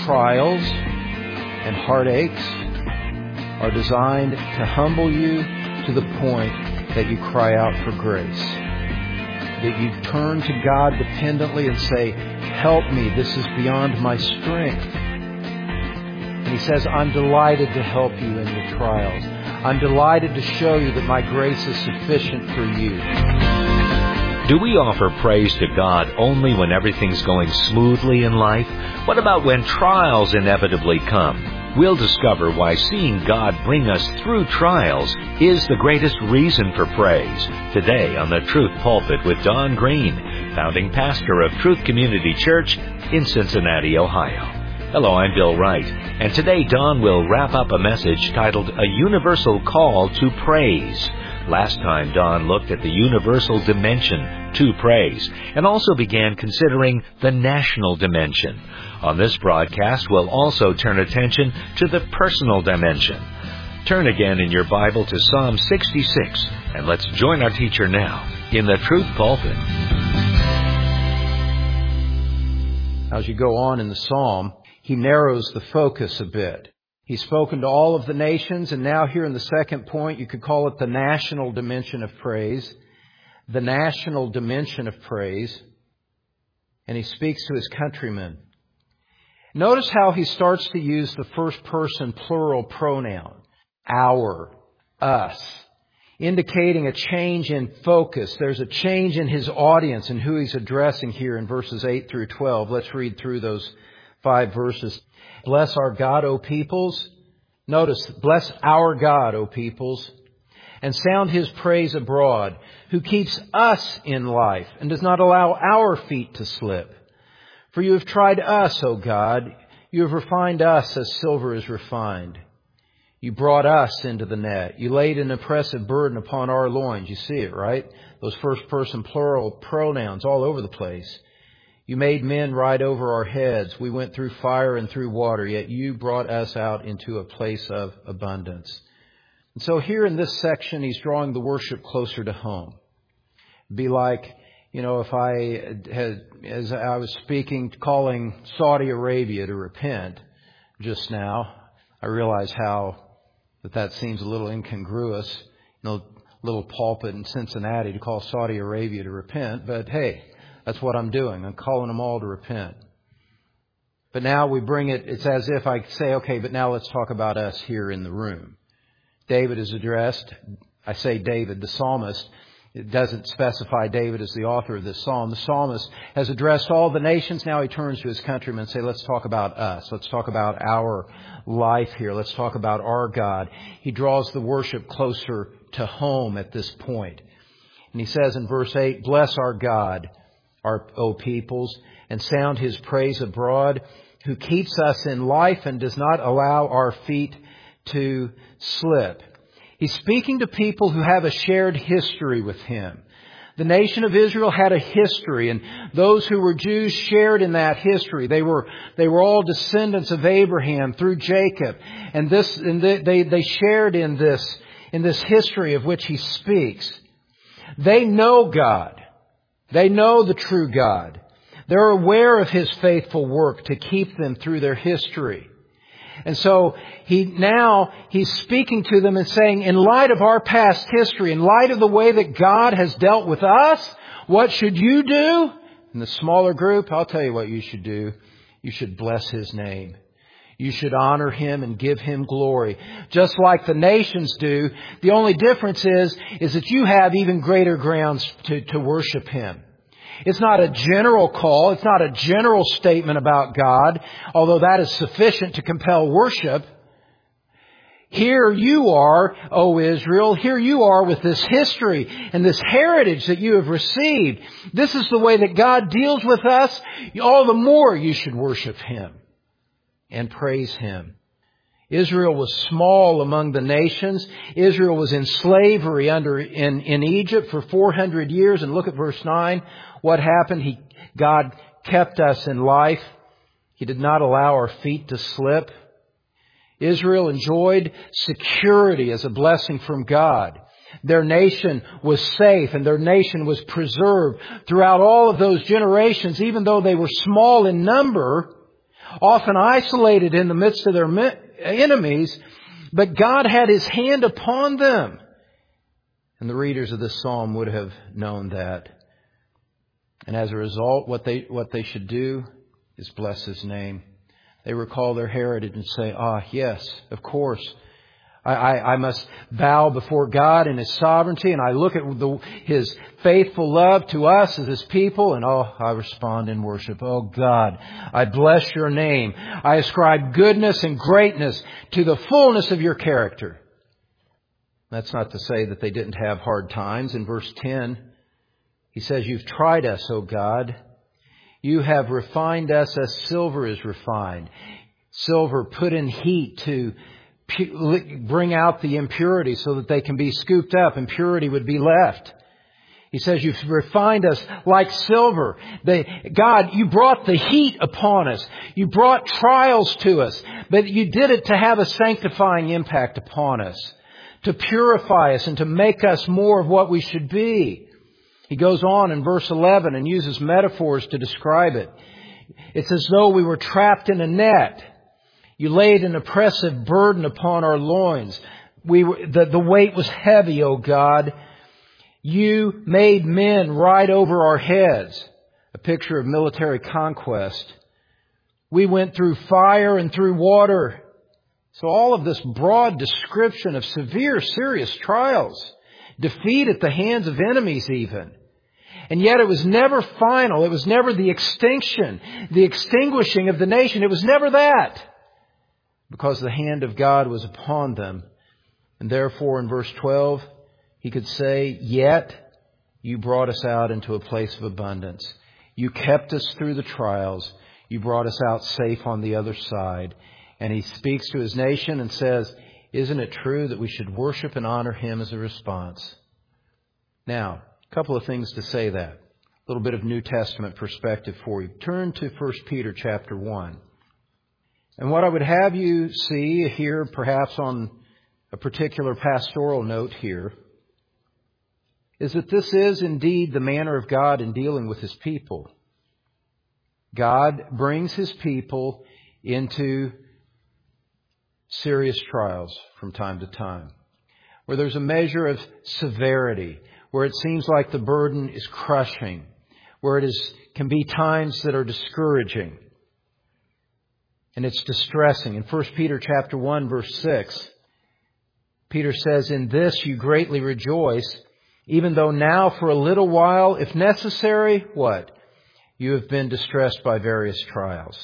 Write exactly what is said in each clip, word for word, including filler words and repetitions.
trials and heartaches are designed to humble you to the point that you cry out for grace. That you turn to God dependently and say, help me, this is beyond my strength. And He says, I'm delighted to help you in your trials. I'm delighted to show you that my grace is sufficient for you. Do we offer praise to God only when everything's going smoothly in life? What about when trials inevitably come? We'll discover why seeing God bring us through trials is the greatest reason for praise. Today on the Truth Pulpit with Don Green, founding pastor of Truth Community Church in Cincinnati, Ohio. Hello, I'm Bill Wright, and today Don will wrap up a message titled A Universal Call to Praise. Last time, Don looked at the universal dimension to praise and also began considering the national dimension. On this broadcast, we'll also turn attention to the personal dimension. Turn again in your Bible to Psalm sixty-six, and let's join our teacher now in the Truth Pulpit. As you go on in the Psalm, he narrows the focus a bit. He's spoken to all of the nations, and now here in the second point, you could call it the national dimension of praise. The national dimension of praise. And he speaks to his countrymen. Notice how he starts to use the first person plural pronoun. Our, us. Indicating a change in focus. There's a change in his audience and who he's addressing here in verses eight through twelve. Let's read through those five verses. Bless our God, O peoples. Notice, bless our God, O peoples, and sound His praise abroad, who keeps us in life and does not allow our feet to slip. For you have tried us, O God. You have refined us as silver is refined. You brought us into the net. You laid an oppressive burden upon our loins. You see it, right? Those first person plural pronouns all over the place. You made men ride over our heads. We went through fire and through water, yet you brought us out into a place of abundance. And so here in this section, he's drawing the worship closer to home. It'd be like, you know, if I had, as I was speaking, calling Saudi Arabia to repent just now, I realize how that that seems a little incongruous, you know, little pulpit in Cincinnati to call Saudi Arabia to repent, but hey, that's what I'm doing. I'm calling them all to repent. But now we bring it, it's as if I say, okay, but now let's talk about us here in the room. David is addressed, I say David, the psalmist. It doesn't specify David as the author of this psalm. The psalmist has addressed all the nations. Now he turns to his countrymen and say, let's talk about us. Let's talk about our life here. Let's talk about our God. He draws the worship closer to home at this point. And he says in verse eight, bless our God, our O peoples, and sound His praise abroad, who keeps us in life and does not allow our feet to slip. He's speaking to people who have a shared history with Him. The nation of Israel had a history, and those who were Jews shared in that history. They were they were all descendants of Abraham through Jacob, and this and they they, they shared in this in this history of which he speaks. They know God. They know the true God. They're aware of His faithful work to keep them through their history. And so he now he's speaking to them and saying, in light of our past history, in light of the way that God has dealt with us, what should you do? In the smaller group, I'll tell you what you should do. You should bless His name. You should honor Him and give Him glory. Just like the nations do. The only difference is, is that you have even greater grounds to, to worship Him. It's not a general call. It's not a general statement about God, although that is sufficient to compel worship. Here you are, O Israel, here you are with this history and this heritage that you have received. This is the way that God deals with us. All the more you should worship Him and praise Him. Israel was small among the nations. Israel was in slavery under in, in Egypt for four hundred years. And look at verse nine. What happened? He, God kept us in life. He did not allow our feet to slip. Israel enjoyed security as a blessing from God. Their nation was safe and their nation was preserved throughout all of those generations. Even though they were small in number, often isolated in the midst of their enemies, but God had His hand upon them. And the readers of this psalm would have known that. And as a result, what they, what they should do is bless His name. They recall their heritage and say, ah, yes, of course, I, I, I must bow before God and His sovereignty, and I look at the, His faithful love to us as His people, and oh, I respond in worship. Oh God, I bless Your name. I ascribe goodness and greatness to the fullness of Your character. That's not to say that they didn't have hard times. In verse ten, he says, You've tried us, O God. You have refined us as silver is refined. Silver put in heat to bring out the impurity so that they can be scooped up and purity would be left. He says, You've refined us like silver. They, God, You brought the heat upon us. You brought trials to us. But You did it to have a sanctifying impact upon us, to purify us and to make us more of what we should be. He goes on in verse eleven and uses metaphors to describe it. It's as though we were trapped in a net. You laid an oppressive burden upon our loins. We were, the, the weight was heavy, O God. You made men ride over our heads. A picture of military conquest. We went through fire and through water. So all of this broad description of severe, serious trials. Defeat at the hands of enemies even. And yet it was never final. It was never the extinction, the extinguishing of the nation. It was never that. Because the hand of God was upon them. And therefore in verse twelve, he could say, Yet You brought us out into a place of abundance. You kept us through the trials. You brought us out safe on the other side. And he speaks to his nation and says, Isn't it true that we should worship and honor Him as a response? Now, a couple of things to say that. A little bit of New Testament perspective for you. Turn to First Peter chapter one. And what I would have you see here, perhaps on a particular pastoral note here, is that this is indeed the manner of God in dealing with His people. God brings His people into serious trials from time to time, where there's a measure of severity, where it seems like the burden is crushing, where it is can be times that are discouraging. And it's distressing. In First Peter chapter one, verse six, Peter says, In this you greatly rejoice, even though now for a little while, if necessary, what? You have been distressed by various trials.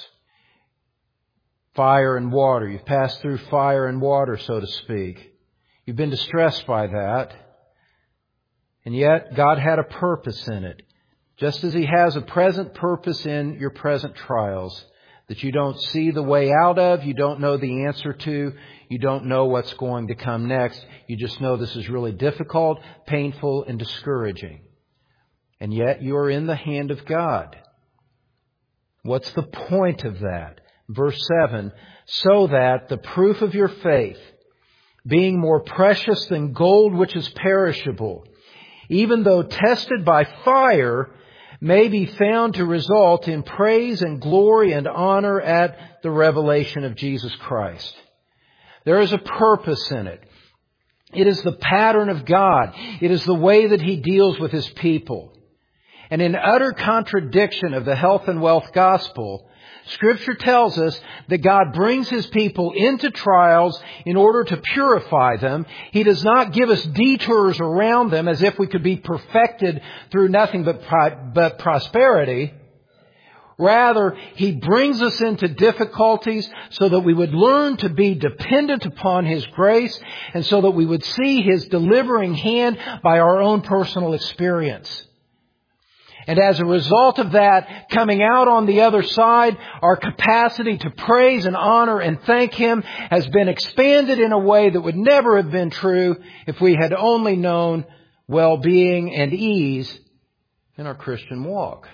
Fire and water. You've passed through fire and water, so to speak. You've been distressed by that. And yet, God had a purpose in it. Just as He has a present purpose in your present trials that you don't see the way out of, you don't know the answer to, you don't know what's going to come next. You just know this is really difficult, painful, and discouraging. And yet, you are in the hand of God. What's the point of that? Verse seven, So that the proof of your faith, being more precious than gold which is perishable, even though tested by fire, may be found to result in praise and glory and honor at the revelation of Jesus Christ. There is a purpose in it. It is the pattern of God. It is the way that He deals with His people. And in utter contradiction of the health and wealth gospel, Scripture tells us that God brings His people into trials in order to purify them. He does not give us detours around them as if we could be perfected through nothing but, but prosperity. Rather, He brings us into difficulties so that we would learn to be dependent upon His grace and so that we would see His delivering hand by our own personal experience. And as a result of that, coming out on the other side, our capacity to praise and honor and thank Him has been expanded in a way that would never have been true if we had only known well-being and ease in our Christian walk.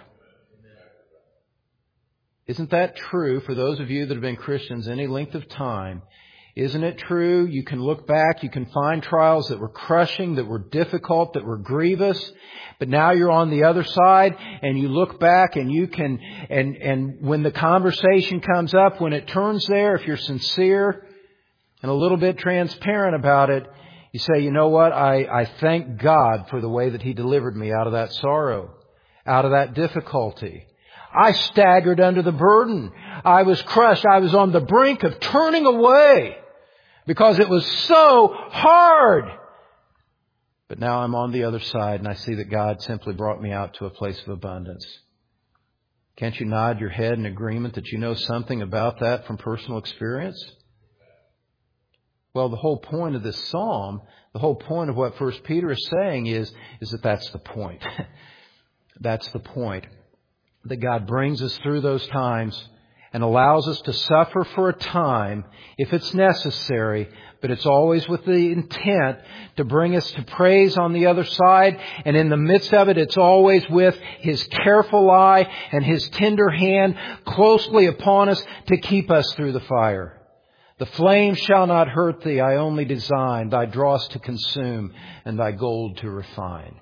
Isn't that true for those of you that have been Christians any length of time? Isn't it true? You can look back, you can find trials that were crushing, that were difficult, that were grievous, but now you're on the other side and you look back and you can, and, and when the conversation comes up, when it turns there, if you're sincere and a little bit transparent about it, you say, you know what, I, I thank God for the way that He delivered me out of that sorrow, out of that difficulty. I staggered under the burden. I was crushed. I was on the brink of turning away because it was so hard. But now I'm on the other side and I see that God simply brought me out to a place of abundance. Can't you nod your head in agreement that you know something about that from personal experience? Well, the whole point of this psalm, the whole point of what First Peter is saying is, is that that's the point. That's the point. That God brings us through those times and allows us to suffer for a time if it's necessary, but it's always with the intent to bring us to praise on the other side. And in the midst of it, it's always with His careful eye and His tender hand closely upon us to keep us through the fire. The flame shall not hurt thee, I only design thy dross to consume and thy gold to refine.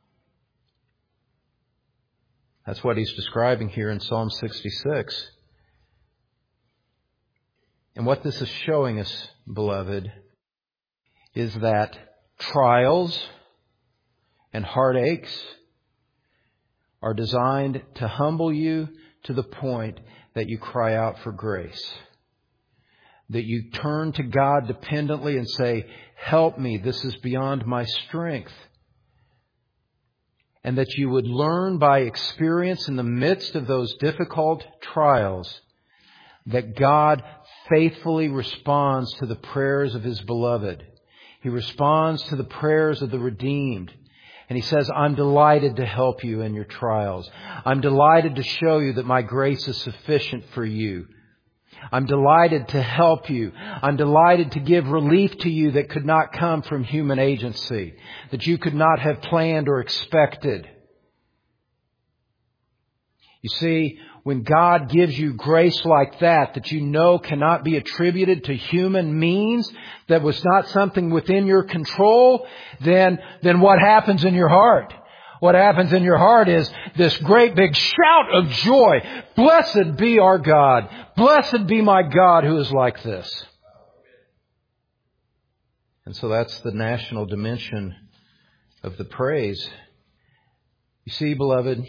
That's what he's describing here in Psalm sixty-six. And what this is showing us, beloved, is that trials and heartaches are designed to humble you to the point that you cry out for grace. That you turn to God dependently and say, help me, this is beyond my strength. And that you would learn by experience in the midst of those difficult trials that God faithfully responds to the prayers of His beloved. He responds to the prayers of the redeemed. And He says, I'm delighted to help you in your trials. I'm delighted to show you that my grace is sufficient for you. I'm delighted to help you. I'm delighted to give relief to you that could not come from human agency, that you could not have planned or expected. You see, when God gives you grace like that, that you know cannot be attributed to human means, that was not something within your control, then, then what happens in your heart? What happens in your heart is this great big shout of joy. Blessed be our God. Blessed be my God who is like this. And so that's the national dimension of the praise. You see, beloved,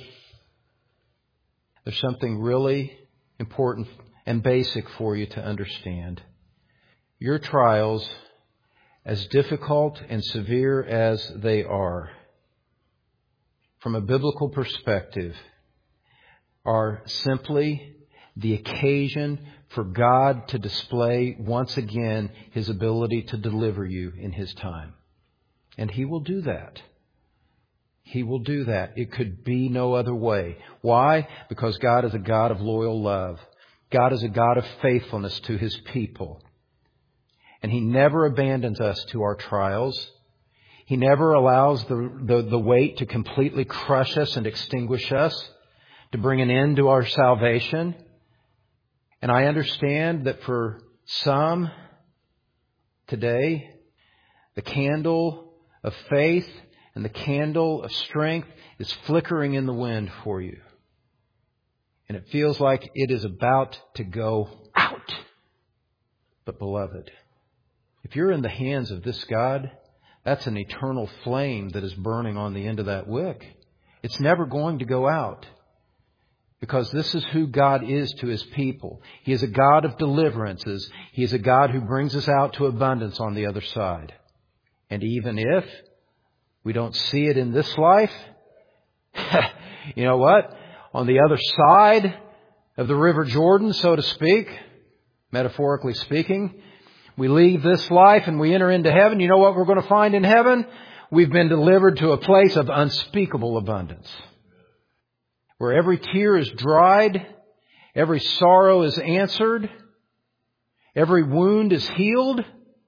there's something really important and basic for you to understand. Your trials, as difficult and severe as they are, from a biblical perspective, are simply the occasion for God to display once again His ability to deliver you in His time. And He will do that. He will do that. It could be no other way. Why? Because God is a God of loyal love. God is a God of faithfulness to His people. And He never abandons us to our trials. He never allows the, the, the weight to completely crush us and extinguish us, to bring an end to our salvation. And I understand that for some today, the candle of faith and the candle of strength is flickering in the wind for you. And it feels like it is about to go out. But beloved, if you're in the hands of this God, that's an eternal flame that is burning on the end of that wick. It's never going to go out. Because this is who God is to His people. He is a God of deliverances. He is a God who brings us out to abundance on the other side. And even if we don't see it in this life, you know what? On the other side of the River Jordan, so to speak, metaphorically speaking, we leave this life and we enter into heaven. You know what we're going to find in heaven? We've been delivered to a place of unspeakable abundance, where every tear is dried, every sorrow is answered, every wound is healed,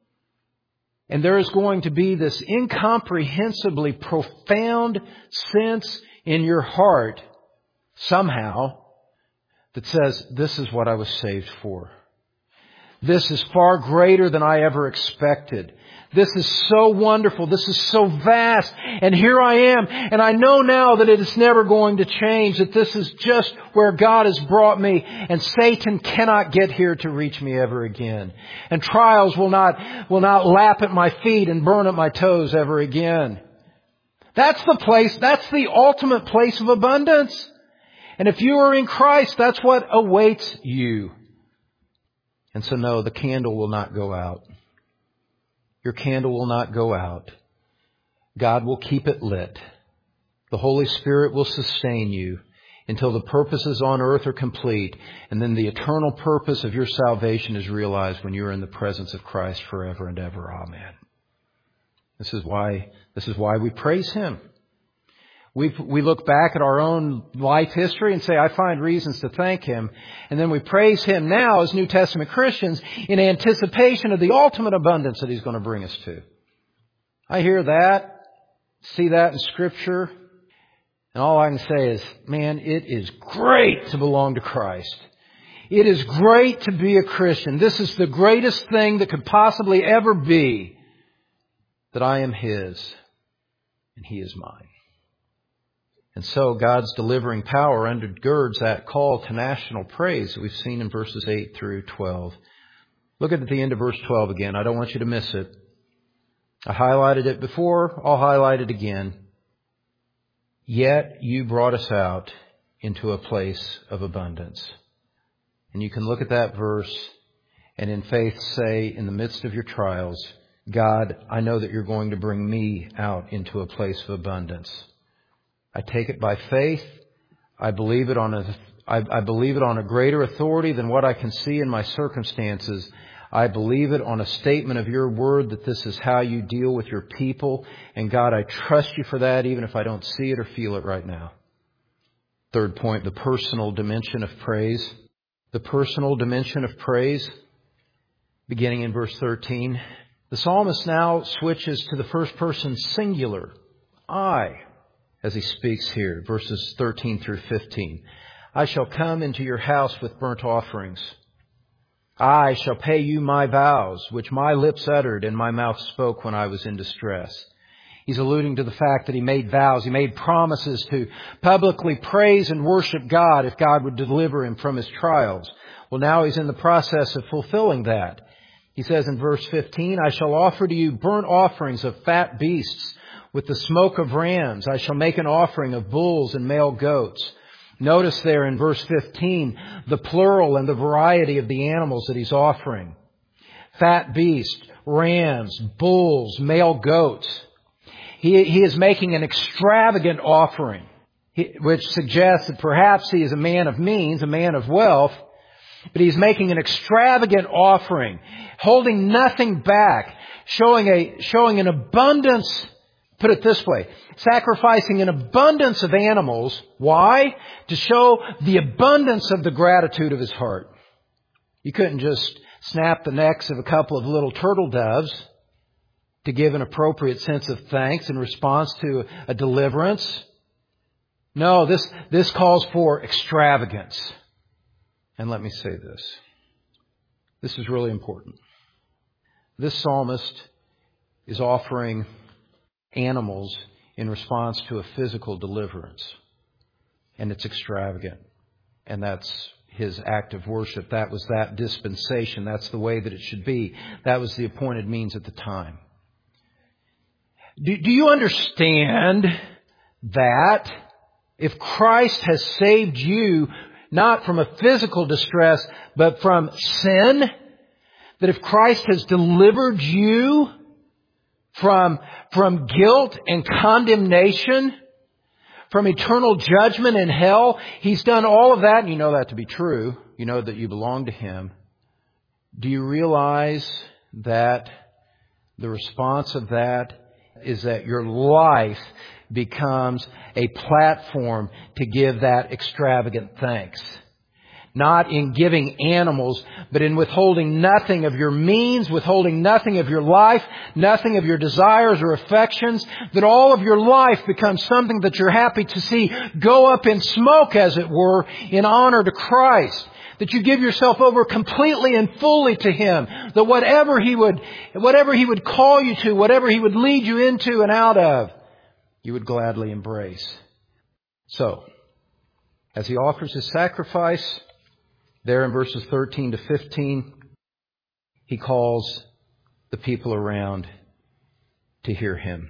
and there is going to be this incomprehensibly profound sense in your heart somehow that says, this is what I was saved for. This is far greater than I ever expected. This is so wonderful. This is so vast. And here I am. And I know now that it is never going to change. That this is just where God has brought me. And Satan cannot get here to reach me ever again. And trials will not, will not lap at my feet and burn at my toes ever again. That's the place, that's the ultimate place of abundance. And if you are in Christ, that's what awaits you. And so no, the candle will not go out. Your candle will not go out. God will keep it lit. The Holy Spirit will sustain you until the purposes on earth are complete. And then the eternal purpose of your salvation is realized when you're in the presence of Christ forever and ever. Amen. This is why, this is why we praise Him. We we look back at our own life history and say, I find reasons to thank Him. And then we praise Him now as New Testament Christians in anticipation of the ultimate abundance that He's going to bring us to. I hear that, see that in Scripture, and all I can say is, man, it is great to belong to Christ. It is great to be a Christian. This is the greatest thing that could possibly ever be, that I am His and He is mine. And so God's delivering power undergirds that call to national praise that we've seen in verses eight through twelve. Look at the end of verse twelve again. I don't want you to miss it. I highlighted it before. I'll highlight it again. Yet you brought us out into a place of abundance. And you can look at that verse and in faith say, in the midst of your trials, God, I know that you're going to bring me out into a place of abundance. I take it by faith. I believe it on a, I, I believe it on a greater authority than what I can see in my circumstances. I believe it on a statement of your word that this is how you deal with your people. And God, I trust you for that even if I don't see it or feel it right now. Third point, the personal dimension of praise. The personal dimension of praise, beginning in verse thirteen. The psalmist now switches to the first person singular, I. As he speaks here, verses thirteen through fifteen. I shall come into your house with burnt offerings. I shall pay you my vows, which my lips uttered and my mouth spoke when I was in distress. He's alluding to the fact that he made vows. He made promises to publicly praise and worship God if God would deliver him from his trials. Well, now he's in the process of fulfilling that. He says in verse fifteen, I shall offer to you burnt offerings of fat beasts, with the smoke of rams. I shall make an offering of bulls and male goats. Notice there in verse fifteen, the plural and the variety of the animals that he's offering. Fat beasts, rams, bulls, male goats. He, he is making an extravagant offering, which suggests that perhaps he is a man of means, a man of wealth, but he's making an extravagant offering, holding nothing back, showing a, showing an abundance. Put it this way, sacrificing an abundance of animals. Why? To show the abundance of the gratitude of his heart. You couldn't just snap the necks of a couple of little turtle doves to give an appropriate sense of thanks in response to a deliverance. No, this, this calls for extravagance. And let me say this. This is really important. This psalmist is offering animals in response to a physical deliverance. And it's extravagant. And that's his act of worship. That was that dispensation. That's the way that it should be. That was the appointed means at the time. Do, do you understand that if Christ has saved you not from a physical distress, but from sin, that if Christ has delivered you From, from guilt and condemnation, from eternal judgment in hell, He's done all of that, and you know that to be true. You know that you belong to Him. Do you realize that the response of that is that your life becomes a platform to give that extravagant thanks? Not in giving animals, but in withholding nothing of your means, withholding nothing of your life, nothing of your desires or affections, that all of your life becomes something that you're happy to see go up in smoke, as it were, in honor to Christ. That you give yourself over completely and fully to Him. That whatever He would, whatever He would call you to, whatever He would lead you into and out of, you would gladly embrace. So, as He offers His sacrifice, there in verses thirteen to fifteen, He calls the people around to hear Him.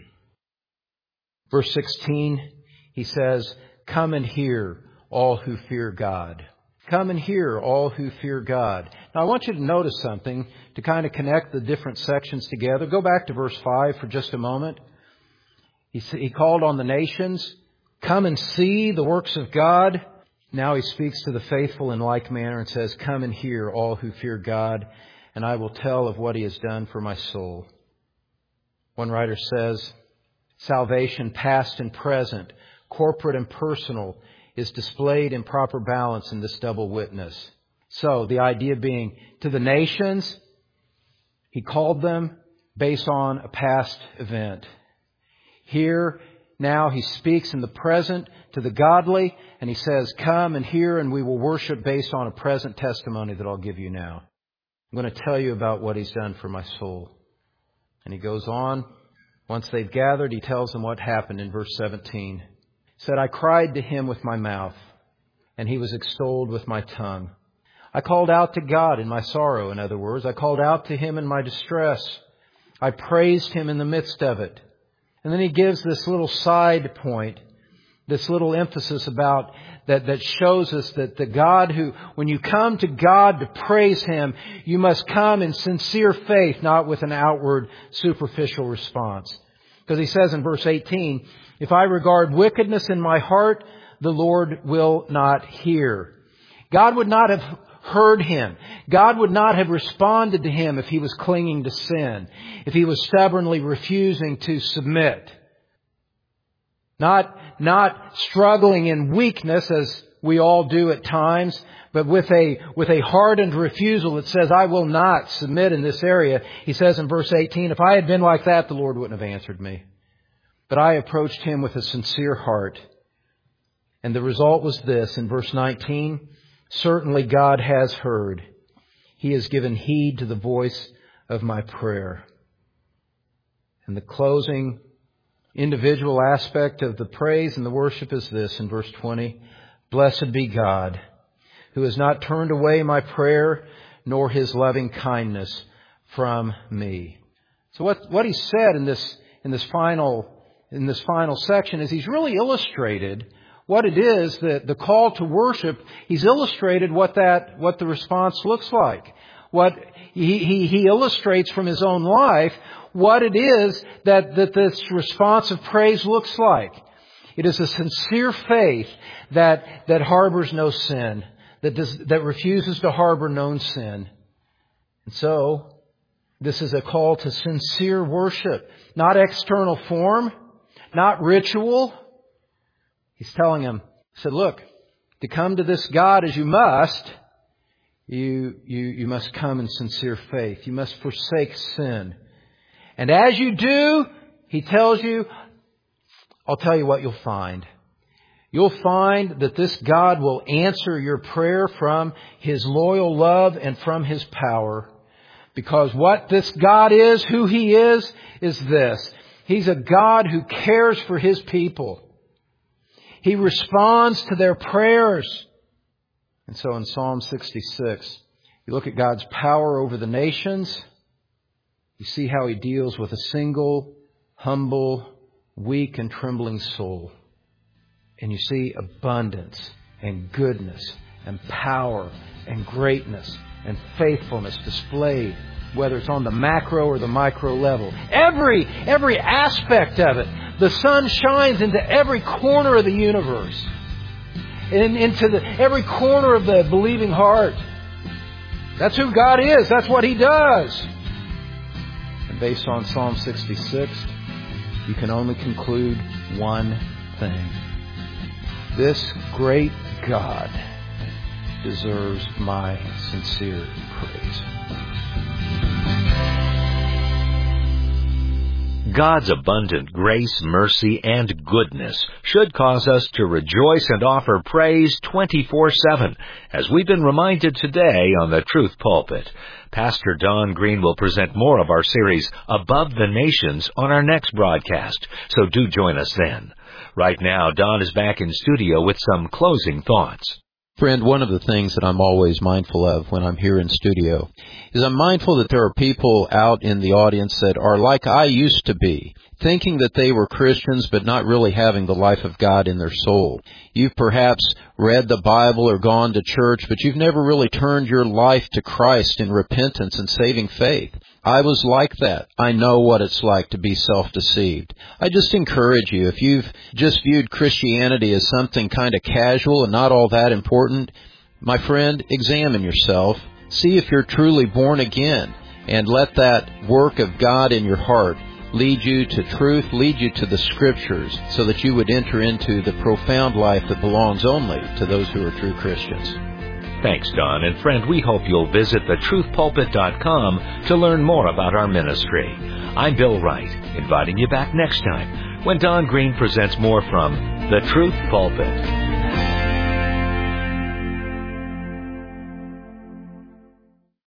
Verse sixteen, He says, "Come and hear, all who fear God." Come and hear, all who fear God. Now I want you to notice something to kind of connect the different sections together. Go back to verse five for just a moment. He, he called on the nations, "Come and see the works of God." Now He speaks to the faithful in like manner and says, "Come and hear, all who fear God, and I will tell of what He has done for my soul." One writer says, salvation past and present, corporate and personal, is displayed in proper balance in this double witness. So, the idea being, to the nations, He called them based on a past event. Here, now, He speaks in the present to the godly, and He says, "Come and hear, and we will worship based on a present testimony that I'll give you now. I'm going to tell you about what He's done for my soul." And He goes on. Once they've gathered, He tells them what happened in verse seventeen. He said, "I cried to Him with my mouth, and He was extolled with my tongue. I called out to God in my sorrow," in other words. "I called out to Him in my distress. I praised Him in the midst of it." And then He gives this little side point, this little emphasis about that, that shows us that the God who, when you come to God to praise Him, you must come in sincere faith, not with an outward superficial response. Because He says in verse eighteen, "If I regard wickedness in my heart, the Lord will not hear." God would not have heard him. God would not have responded to him if he was clinging to sin, if he was stubbornly refusing to submit. Not, not struggling in weakness as we all do at times, but with a, with a hardened refusal that says, "I will not submit in this area." He says in verse eighteen, "If I had been like that, the Lord wouldn't have answered me. But I approached Him with a sincere heart." And the result was this in verse nineteen, "Certainly God has heard. He has given heed to the voice of my prayer." And the closing individual aspect of the praise and the worship is this in verse twenty, "Blessed be God, who has not turned away my prayer, nor His loving kindness from me." So what, what he said in this, in this final, in this final section is he's really illustrated what it is that the call to worship, he's illustrated what that, what the response looks like. What he, he, he illustrates from his own life what it is that, that this response of praise looks like. It is a sincere faith that, that harbors no sin, that does, that refuses to harbor known sin. And so, this is a call to sincere worship, not external form, not ritual. He's telling him, he said, look, to come to this God as you must, you, you, you must come in sincere faith. You must forsake sin. And as you do, he tells you, I'll tell you what you'll find. You'll find that this God will answer your prayer from His loyal love and from His power. Because what this God is, who He is, is this. He's a God who cares for His people. He responds to their prayers. And so in Psalm sixty-six, you look at God's power over the nations. You see how He deals with a single, humble, weak and trembling soul. And you see abundance and goodness and power and greatness and faithfulness displayed, whether it's on the macro or the micro level. Every, every aspect of it. The sun shines into every corner of the universe. And into the, every corner of the believing heart. That's who God is. That's what He does. And based on Psalm sixty-six, you can only conclude one thing. This great God deserves my sincere praise. God's abundant grace, mercy, and goodness should cause us to rejoice and offer praise twenty-four seven, as we've been reminded today on the Truth Pulpit. Pastor Don Green will present more of our series, Above the Nations, on our next broadcast, so do join us then. Right now, Don is back in studio with some closing thoughts. Friend, one of the things that I'm always mindful of when I'm here in studio is I'm mindful that there are people out in the audience that are like I used to be, thinking that they were Christians but not really having the life of God in their soul. You've perhaps read the Bible or gone to church, but you've never really turned your life to Christ in repentance and saving faith. I was like that. I know what it's like to be self-deceived. I just encourage you, if you've just viewed Christianity as something kind of casual and not all that important, my friend, examine yourself. See if you're truly born again, and let that work of God in your heart lead you to truth, lead you to the Scriptures, so that you would enter into the profound life that belongs only to those who are true Christians. Thanks, Don. And friend, we hope you'll visit the truth pulpit dot com to learn more about our ministry. I'm Bill Wright, inviting you back next time when Don Green presents more from the Truth Pulpit.